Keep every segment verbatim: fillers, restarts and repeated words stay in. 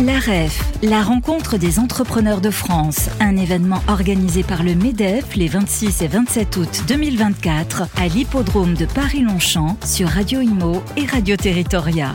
La R E F, la rencontre des entrepreneurs de France, un événement organisé par le MEDEF les vingt-six et vingt-sept août deux mille vingt-quatre à l'hippodrome de Paris-Longchamp sur Radio Imo et Radio Territoria.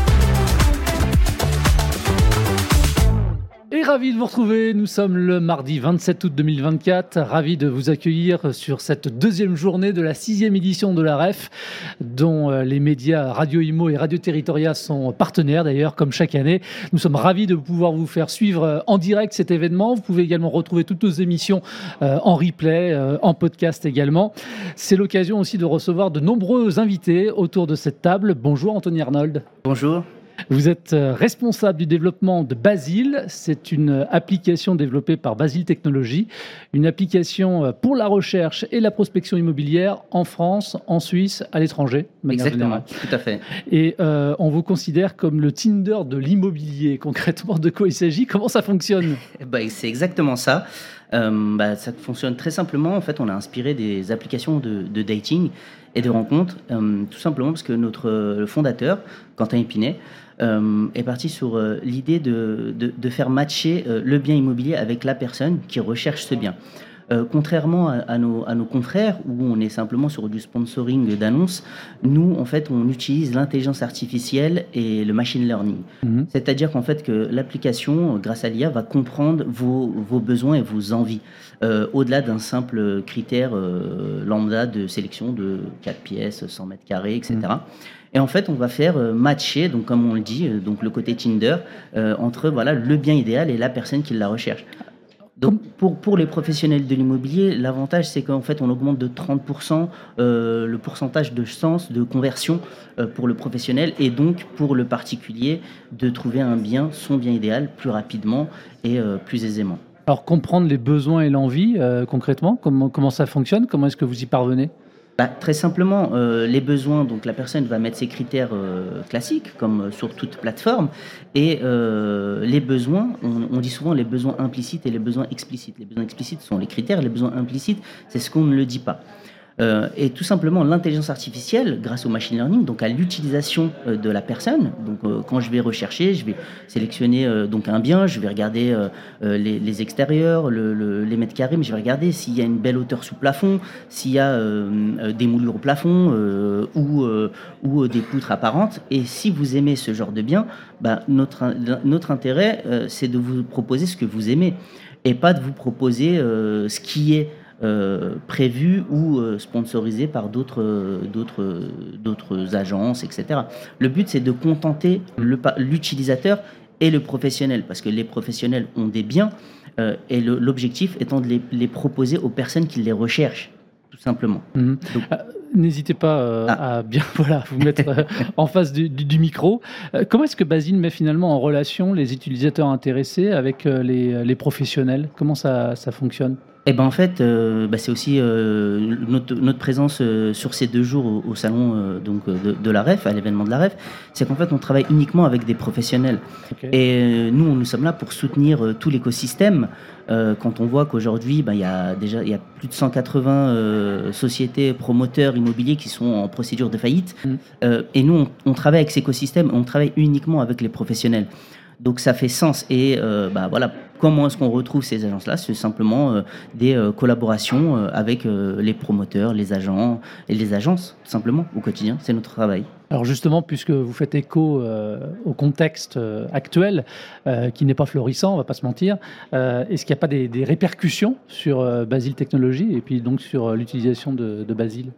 Et ravi de vous retrouver, nous sommes le mardi vingt-sept août deux mille vingt-quatre, ravi de vous accueillir sur cette deuxième journée de la sixième édition de la R E F, dont les médias Radio Imo et Radio Territoria sont partenaires d'ailleurs, comme chaque année. Nous sommes ravis de pouvoir vous faire suivre en direct cet événement. Vous pouvez également retrouver toutes nos émissions en replay, en podcast également. C'est l'occasion aussi de recevoir de nombreux invités autour de cette table. Bonjour Anthony Arnold. Bonjour. Vous êtes responsable du développement de Basile. C'est une application développée par Basile Technologies, une application pour la recherche et la prospection immobilière en France, en Suisse, à l'étranger. Exactement, générale. Tout à fait. Et euh, on vous considère comme le Tinder de l'immobilier. Concrètement, de quoi il s'agit? Comment ça fonctionne? bah, C'est exactement ça. Euh, bah, ça fonctionne très simplement. En fait, on a inspiré des applications de, de dating et de rencontres, euh, tout simplement parce que notre le fondateur, Quentin Epinet, euh, est parti sur euh, l'idée de, de, de faire matcher euh, le bien immobilier avec la personne qui recherche ce bien. Euh, contrairement à, à, nos, à nos confrères, où on est simplement sur du sponsoring d'annonces, nous, en fait, on utilise l'intelligence artificielle et le machine learning. Mmh. C'est-à-dire qu'en fait, que l'application, grâce à l'I A, va comprendre vos, vos besoins et vos envies, euh, au-delà d'un simple critère euh, lambda de sélection de quatre pièces, cent mètres carrés, et cetera. Mmh. Et en fait, on va faire euh, matcher, donc comme on le dit, euh, donc le côté Tinder, euh, entre voilà, le bien idéal et la personne qui la recherche. Donc, pour, pour les professionnels de l'immobilier, l'avantage, c'est qu'en fait, on augmente de trente pour cent euh, le pourcentage de chance de conversion euh, pour le professionnel et donc pour le particulier de trouver un bien, son bien idéal, plus rapidement et euh, plus aisément. Alors, comprendre les besoins et l'envie, euh, concrètement, comment, comment ça fonctionne? Comment est-ce que vous y parvenez? Bah, très simplement, euh, les besoins, donc la personne va mettre ses critères euh, classiques, comme sur toute plateforme, et euh, les besoins, on, on dit souvent les besoins implicites et les besoins explicites. Les besoins explicites sont les critères, les besoins implicites, c'est ce qu'on ne le dit pas. Euh, et tout simplement, l'intelligence artificielle, grâce au machine learning, donc à l'utilisation euh, de la personne. Donc, euh, quand je vais rechercher, je vais sélectionner euh, donc un bien, je vais regarder euh, les, les extérieurs, le, le, les mètres carrés, mais je vais regarder s'il y a une belle hauteur sous plafond, s'il y a euh, des moulures au plafond euh, ou, euh, ou des poutres apparentes. Et si vous aimez ce genre de bien, bah, notre, notre intérêt, euh, c'est de vous proposer ce que vous aimez et pas de vous proposer euh, ce qui est Euh, prévu ou euh, sponsorisé par d'autres, euh, d'autres, euh, d'autres agences, et cetera. Le but, c'est de contenter le, l'utilisateur et le professionnel, parce que les professionnels ont des biens euh, et le, l'objectif étant de les, les proposer aux personnes qui les recherchent, tout simplement. Mmh. Donc, euh, n'hésitez pas euh, ah. à bien voilà, vous mettre euh, en face du, du, du micro. Euh, comment est-ce que Basile met finalement en relation les utilisateurs intéressés avec euh, les, les professionnels? Comment ça, ça fonctionne? Eh ben en fait, euh, bah c'est aussi euh, notre, notre présence euh, sur ces deux jours au, au salon euh, donc de, de la R E F, à l'événement de la R E F, c'est qu'en fait on travaille uniquement avec des professionnels. Okay. Et euh, nous, nous sommes là pour soutenir euh, tout l'écosystème. Euh, quand on voit qu'aujourd'hui, bah, il y a déjà il y a plus de cent quatre-vingts euh, sociétés promoteurs immobiliers qui sont en procédure de faillite, mmh. euh, et nous on, on travaille avec cet écosystème, on travaille uniquement avec les professionnels. Donc ça fait sens. Et euh, bah, voilà, comment est-ce qu'on retrouve ces agences-là? C'est simplement euh, des euh, collaborations euh, avec euh, les promoteurs, les agents et les agences, tout simplement, au quotidien. C'est notre travail. Alors justement, puisque vous faites écho euh, au contexte euh, actuel, euh, qui n'est pas florissant, on ne va pas se mentir, euh, est-ce qu'il n'y a pas des, des répercussions sur euh, Basile Technologies et puis donc sur euh, l'utilisation de, de Basile?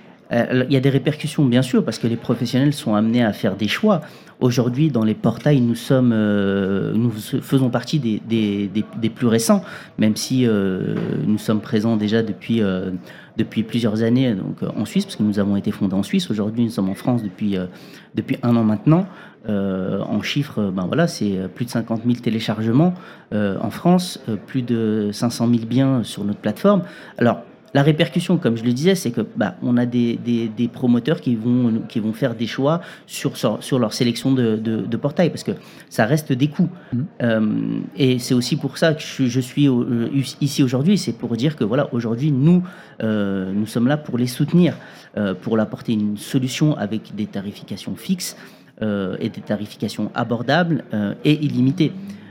Il y a des répercussions, bien sûr, parce que les professionnels sont amenés à faire des choix. Aujourd'hui, dans les portails, nous, sommes, euh, nous faisons partie des, des, des, des plus récents, même si euh, nous sommes présents déjà depuis, euh, depuis plusieurs années donc, en Suisse, parce que nous avons été fondés en Suisse. Aujourd'hui, nous sommes en France depuis, euh, depuis un an maintenant. Euh, en chiffres, ben voilà, c'est plus de cinquante mille téléchargements euh, en France, euh, plus de cinq cent mille biens sur notre plateforme. Alors, la répercussion, comme je le disais, c'est que bah, on a des, des, des promoteurs qui vont, qui vont faire des choix sur, sur, sur leur sélection de, de, de portail, parce que ça reste des coûts. Mmh. Euh, et c'est aussi pour ça que je, je suis euh, ici aujourd'hui, c'est pour dire que voilà, aujourd'hui, nous, euh, nous sommes là pour les soutenir, euh, pour leur apporter une solution avec des tarifications fixes, euh, et des tarifications abordables euh, et illimitées.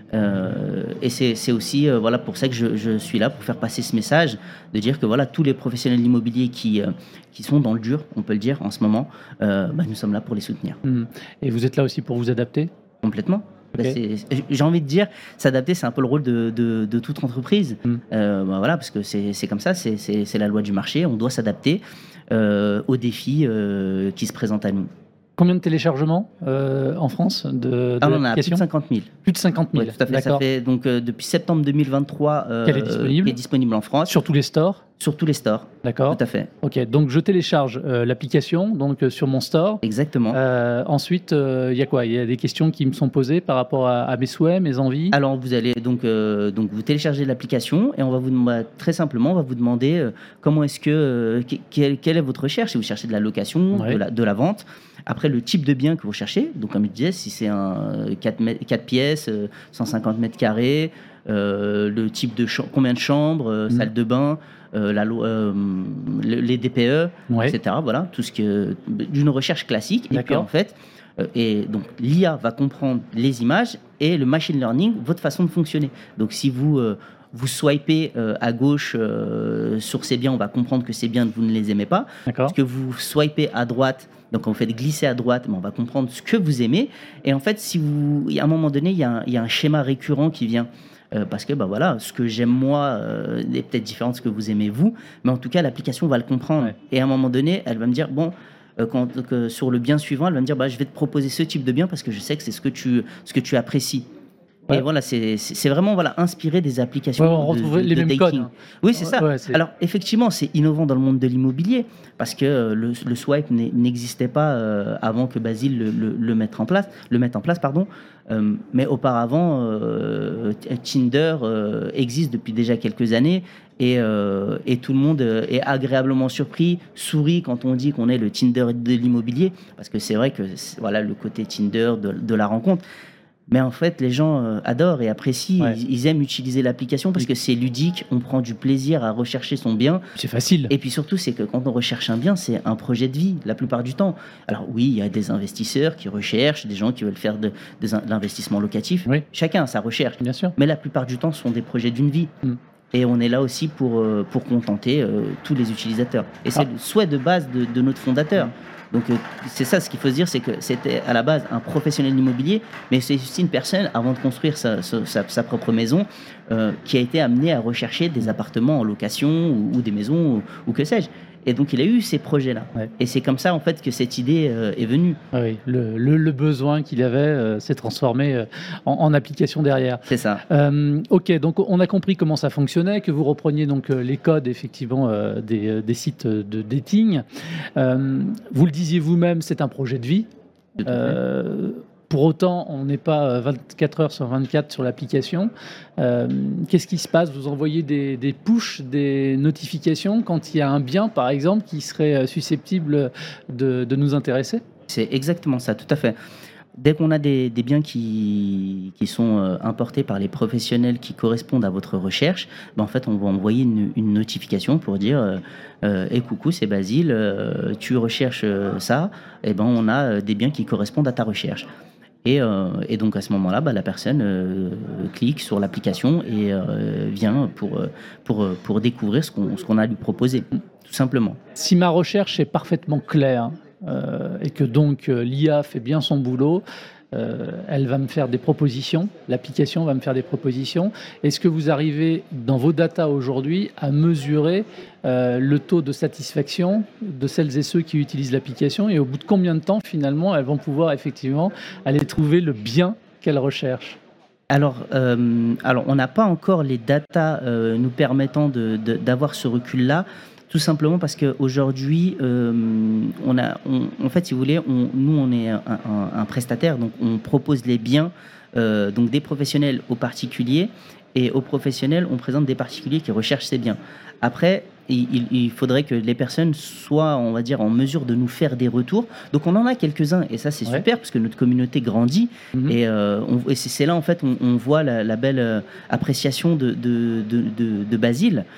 Euh, et c'est, c'est aussi euh, voilà, pour ça que je, je suis là, pour faire passer ce message, de dire que voilà, tous les professionnels de l'immobilier qui, euh, qui sont dans le dur, on peut le dire en ce moment, euh, bah, nous sommes là pour les soutenir. Mmh. Et vous êtes là aussi pour vous adapter ? Complètement. Okay. Bah, c'est, j'ai envie de dire, s'adapter, c'est un peu le rôle de, de, de toute entreprise. Mmh. Euh, bah, voilà, parce que c'est, c'est comme ça, c'est, c'est, c'est la loi du marché, on doit s'adapter euh, aux défis euh, qui se présentent à nous. Combien de téléchargements euh, en France de, de ah, on a plus de cinquante mille. Plus de cinquante mille. Oui, tout à fait. Ça fait donc euh, depuis septembre deux mille vingt-trois euh, qu'elle est disponible. Est disponible en France. Sur tous les stores. Sur tous les stores. D'accord. Tout à fait. Ok, donc je télécharge euh, l'application donc euh, sur mon store. Exactement. Euh, ensuite, il euh, y a quoi ? Il y a des questions qui me sont posées par rapport à, à mes souhaits, mes envies. Alors vous allez donc euh, donc vous téléchargez l'application et on va vous demander très simplement, on va vous demander euh, comment est-ce que euh, quelle, quelle est votre recherche. Si vous cherchez de la location, ouais. de, la, de la vente. Après, le type de bien que vous cherchez, donc comme je disais, si c'est un quatre pièces, cent cinquante mètres carrés, euh, le type de chambre, combien de chambres, euh, mmh. salle de bain, euh, la, euh, les D P E, ouais. et cetera. Voilà, tout ce que d'une recherche classique. D'accord. Et puis en fait, euh, et donc l'I A va comprendre les images et le machine learning votre façon de fonctionner. Donc si vous euh, vous swipez euh, à gauche euh, sur ces biens, on va comprendre que ces biens vous ne les aimez pas. D'accord. Parce que vous swipez à droite. Donc, on fait glisser à droite, mais on va comprendre ce que vous aimez. Et en fait, si vous, à un moment donné, il y a un, il y a un schéma récurrent qui vient. Euh, parce que, bah voilà, ce que j'aime moi euh, est peut-être différent de ce que vous aimez vous. Mais en tout cas, l'application va le comprendre. Ouais. Et à un moment donné, elle va me dire, bon, euh, quand, euh, sur le bien suivant, elle va me dire, bah, je vais te proposer ce type de bien parce que je sais que c'est ce que tu, ce que tu apprécies. Ouais. Et voilà, c'est, c'est vraiment voilà, inspiré des applications. Ouais, on retrouve les mêmes codes. Hein. Oui, c'est ça. Ouais, c'est... Alors, effectivement, c'est innovant dans le monde de l'immobilier parce que euh, le, le swipe n'existait pas euh, avant que Basile le, le, le mette en place. Le mette en place pardon. Euh, mais auparavant, euh, Tinder euh, existe depuis déjà quelques années et, euh, et tout le monde est agréablement surpris, sourit quand on dit qu'on est le Tinder de l'immobilier parce que c'est vrai que c'est, voilà, le côté Tinder de, de la rencontre. Mais en fait, les gens euh, adorent et apprécient. Ouais. Ils, ils aiment utiliser l'application parce que c'est ludique, on prend du plaisir à rechercher son bien. C'est facile. Et puis surtout, c'est que quand on recherche un bien, c'est un projet de vie, la plupart du temps. Alors oui, il y a des investisseurs qui recherchent, des gens qui veulent faire de, de, de l'investissement locatif. Oui. Chacun a sa recherche. Bien sûr. Mais la plupart du temps, ce sont des projets d'une vie. Mm. Et on est là aussi pour, euh, pour contenter euh, tous les utilisateurs. Et c'est ah. le souhait de base de, de notre fondateur. Mm. Donc euh, c'est ça, ce qu'il faut se dire, c'est que c'était à la base un professionnel de l'immobilier, mais c'est aussi une personne, avant de construire sa, sa, sa propre maison, euh, qui a été amenée à rechercher des appartements en location ou, ou des maisons ou, ou que sais-je. Et donc il a eu ces projets-là. Ouais. Et c'est comme ça en fait que cette idée euh, est venue. Ah oui, le, le, le besoin qu'il avait euh, s'est transformé euh, en, en application derrière. C'est ça. Euh, ok, donc on a compris comment ça fonctionnait, que vous repreniez donc les codes effectivement euh, des, des sites de dating. Euh, vous le disiez vous-même, c'est un projet de vie. Euh, pour autant, on n'est pas vingt-quatre heures sur vingt-quatre sur l'application. Euh, qu'est-ce qui se passe ? Vous envoyez des, des push, des notifications quand il y a un bien, par exemple, qui serait susceptible de, de nous intéresser ? C'est exactement ça, tout à fait. Dès qu'on a des, des biens qui, qui sont euh, importés par les professionnels qui correspondent à votre recherche, ben en fait, on va envoyer une, une notification pour dire euh, euh, hey, coucou, c'est Basile, euh, tu recherches euh, ça, et ben on a euh, des biens qui correspondent à ta recherche. Et, euh, et donc à ce moment-là, bah, la personne euh, clique sur l'application et euh, vient pour, pour, pour découvrir ce qu'on, ce qu'on a à lui proposer, tout simplement. Si ma recherche est parfaitement claire euh, et que donc euh, l'I A fait bien son boulot, euh, elle va me faire des propositions, l'application va me faire des propositions. Est-ce que vous arrivez dans vos datas aujourd'hui à mesurer euh, le taux de satisfaction de celles et ceux qui utilisent l'application et au bout de combien de temps finalement elles vont pouvoir effectivement aller trouver le bien qu'elles recherchent ? Alors, euh, alors, on n'a pas encore les datas euh, nous permettant de, de, d'avoir ce recul-là. Tout simplement parce qu'aujourd'hui, euh, on a, on, en fait, si vous voulez, on, nous, on est un, un, un prestataire, donc on propose les biens euh, donc des professionnels aux particuliers, et aux professionnels, on présente des particuliers qui recherchent ces biens. Après, il, il faudrait que les personnes soient, on va dire, en mesure de nous faire des retours. Donc, on en a quelques-uns, et ça, c'est ouais. super, parce que notre communauté grandit, mmh. et, euh, on, et c'est, c'est là, en fait, on, on voit la, la belle euh, appréciation de, de, de, de, de Basile.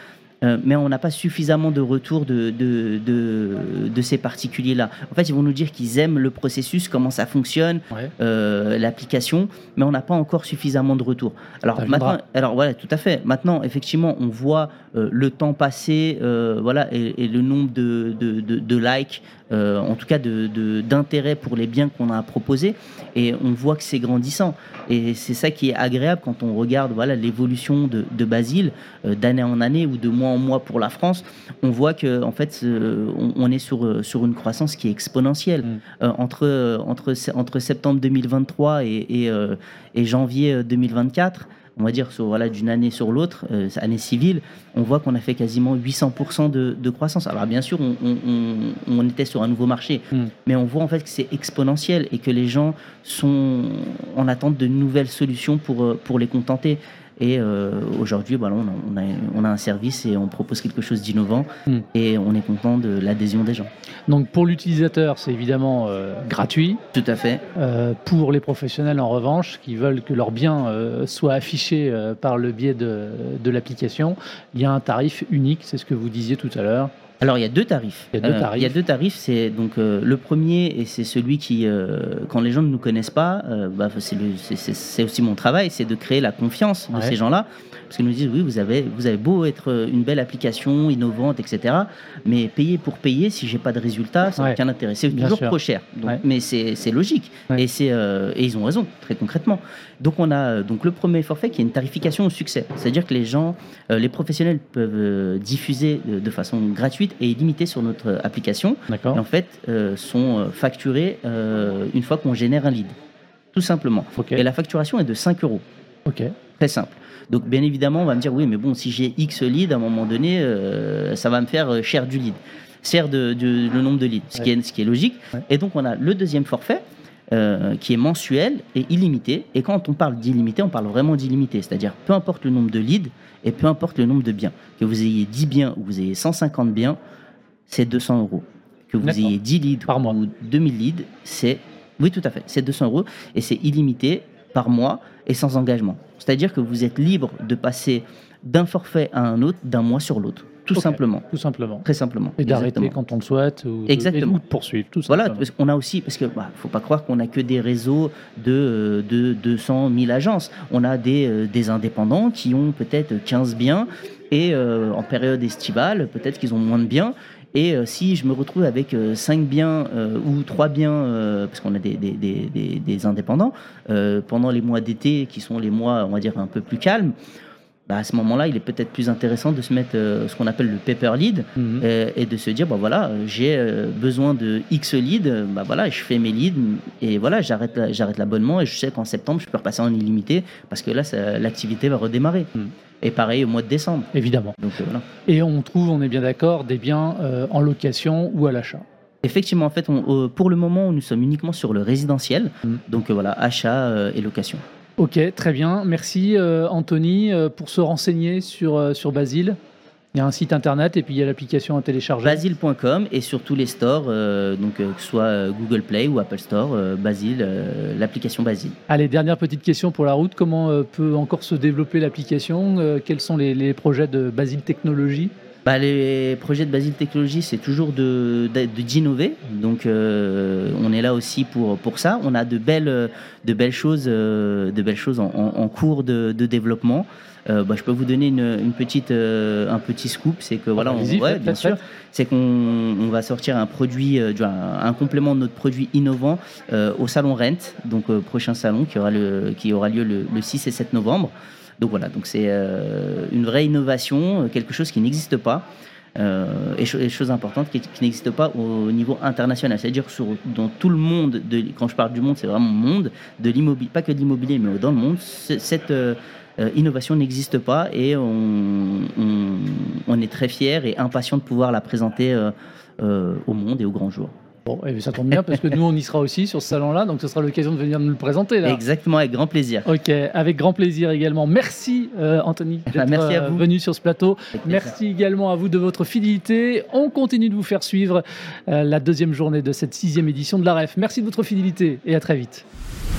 euh, mais on n'a pas suffisamment de retour de, de, de, de ces particuliers-là. En fait, ils vont nous dire qu'ils aiment le processus, comment ça fonctionne, ouais. euh, l'application, mais on n'a pas encore suffisamment de retour. Alors, maintenant, alors voilà, tout à fait. Maintenant, effectivement, on voit euh, le temps passé, euh, voilà, et, et le nombre de, de, de, de likes, euh, en tout cas de, de, d'intérêt pour les biens qu'on a proposés, et on voit que c'est grandissant. Et c'est ça qui est agréable quand on regarde voilà, l'évolution de, de Basile, euh, d'année en année ou de mois en mois pour la France. On voit que en fait, euh, on, on est sur, sur une croissance qui est exponentielle. Mmh. Euh, entre, entre, entre septembre deux mille vingt-trois et, et, euh, et janvier deux mille vingt-quatre, on va dire sur, voilà, d'une année sur l'autre, euh, année civile, on voit qu'on a fait quasiment huit cents pour cent de, de croissance. Alors bien sûr, on, on, on, on était sur un nouveau marché, mmh. mais on voit en fait que c'est exponentiel et que les gens sont en attente de nouvelles solutions pour, pour les contenter. Et euh, aujourd'hui, voilà, on, a, on a un service et on propose quelque chose d'innovant mmh. et on est content de l'adhésion des gens. Donc pour l'utilisateur, c'est évidemment euh, gratuit. Tout à fait. Euh, pour les professionnels, en revanche, qui veulent que leurs biens euh, soient affichés euh, par le biais de, de l'application, il y a un tarif unique, c'est ce que vous disiez tout à l'heure. Alors il y a deux tarifs. Il y a deux tarifs. Euh, il y a deux tarifs. C'est donc euh, le premier et c'est celui qui, euh, quand les gens ne nous connaissent pas, euh, bah, c'est, le, c'est, c'est, c'est aussi mon travail, c'est de créer la confiance de ouais. ces gens-là, parce qu'ils nous disent oui, vous avez, vous avez beau être une belle application innovante, et cetera, mais payer pour payer, si j'ai pas de résultat, ça n'a ouais. aucun intérêt. C'est Bien toujours sûr. trop cher. Donc, ouais. Mais c'est, c'est logique ouais. et c'est euh, et ils ont raison très concrètement. Donc on a donc le premier forfait qui est une tarification au succès, c'est-à-dire que les gens, euh, les professionnels peuvent euh, diffuser de, de façon gratuite et illimitée sur notre application. D'accord. Et en fait euh, sont facturés euh, une fois qu'on génère un lead, tout simplement. Okay. Et la facturation est de cinq euros. Ok. Très simple. Donc bien évidemment on va me dire oui mais bon si j'ai X leads à un moment donné euh, ça va me faire cher du lead, cher de, de, le nombre de leads, ce, ouais. qui, est, ce qui est logique. Ouais. Et donc on a le deuxième forfait. Euh, qui est mensuel et illimité. Et quand on parle d'illimité, on parle vraiment d'illimité. C'est-à-dire, peu importe le nombre de leads et peu importe le nombre de biens. Que vous ayez dix biens ou vous ayez cent cinquante biens, c'est deux cents euros. Que vous D'accord. ayez dix leads par mois. Ou deux mille leads, c'est... Oui, tout à fait. C'est deux cents euros et c'est illimité par mois et sans engagement. C'est-à-dire que vous êtes libre de passer d'un forfait à un autre, d'un mois sur l'autre. Tout okay, simplement. Tout simplement. Très simplement. Et d'arrêter Exactement. quand on le souhaite. Ou Exactement. De, ou de poursuivre, tout simplement. Voilà, parce qu'on a aussi, parce qu'il ne bah, faut pas croire qu'on n'a que des réseaux de, de deux cent mille agences. On a des, euh, des indépendants qui ont peut-être quinze biens et euh, en période estivale, peut-être qu'ils ont moins de biens. Et euh, si je me retrouve avec euh, cinq biens euh, ou trois biens, euh, parce qu'on a des, des, des, des, des indépendants, euh, pendant les mois d'été, qui sont les mois, on va dire, un peu plus calmes, bah à ce moment-là, il est peut-être plus intéressant de se mettre euh, ce qu'on appelle le paper lead mmh. euh, et de se dire, bah voilà, j'ai euh, besoin de X leads, bah voilà, je fais mes leads et voilà, j'arrête, la, j'arrête l'abonnement et je sais qu'en septembre, je peux repasser en illimité parce que là, ça, l'activité va redémarrer. Mmh. Et pareil au mois de décembre. Évidemment. Donc, euh, voilà. Et on trouve, on est bien d'accord, des biens euh, en location ou à l'achat. Effectivement, en fait, on, euh, pour le moment, nous sommes uniquement sur le résidentiel, mmh. donc euh, voilà, achat euh, et location. Ok, très bien. Merci euh, Anthony euh, pour se renseigner sur, euh, sur Basile. Il y a un site internet et puis il y a l'application à télécharger. Basile point com et sur tous les stores, euh, donc euh, que ce soit Google Play ou Apple Store, euh, Basile, euh, l'application Basile. Allez, dernière petite question pour la route. Comment euh, peut encore se développer l'application euh, Quels sont les, les projets de Basile Technologies ? Bah, les projets de Basile Technologies, c'est toujours de, de, de, d'innover. Donc, euh, on est là aussi pour, pour ça. On a de belles, de belles choses, euh, de belles choses en, en, en cours de, de développement. Euh, bah, je peux vous donner une, une petite, euh, un petit scoop, c'est que voilà, on, ouais, bien sûr, c'est qu'on on va sortir un produit, euh, un, un complément de notre produit innovant euh, au salon Rent, donc euh, prochain salon qui aura le, qui aura lieu le, le six et sept novembre. Donc voilà, donc c'est euh, une vraie innovation, quelque chose qui n'existe pas. Euh, et, cho- et chose importante qui, qui n'existe pas au niveau international, c'est-à-dire sur, dans tout le monde, de, quand je parle du monde, c'est vraiment monde, de l'immobilier, pas que de l'immobilier, mais dans le monde, cette euh, innovation n'existe pas et on, on, on est très fiers et impatients de pouvoir la présenter euh, euh, au monde et au grand jour. Bon, et ça tombe bien parce que nous on y sera aussi sur ce salon-là, donc ce sera l'occasion de venir nous le présenter là. Exactement, avec grand plaisir. Ok, avec grand plaisir également. Merci euh, Anthony d'être Merci à vous. venu sur ce plateau. Merci également à vous de votre fidélité. On continue de vous faire suivre euh, la deuxième journée de cette sixième édition de la R E F. Merci de votre fidélité et à très vite.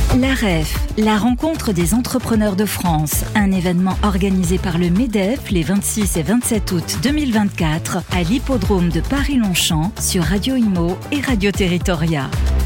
La R E F, la rencontre des entrepreneurs de France, un événement organisé par le MEDEF les vingt-six et vingt-sept août deux mille vingt-quatre à l'hippodrome de Paris-Longchamp sur Radio Imo et Radio Territoria.